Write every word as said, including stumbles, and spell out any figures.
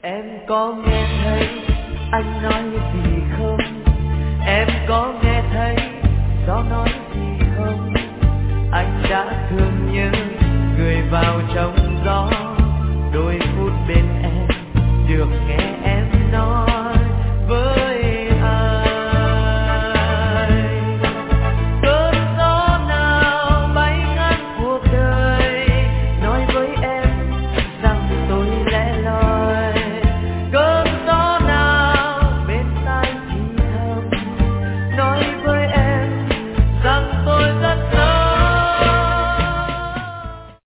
Em có nghe thấy anh nói gì không? Em có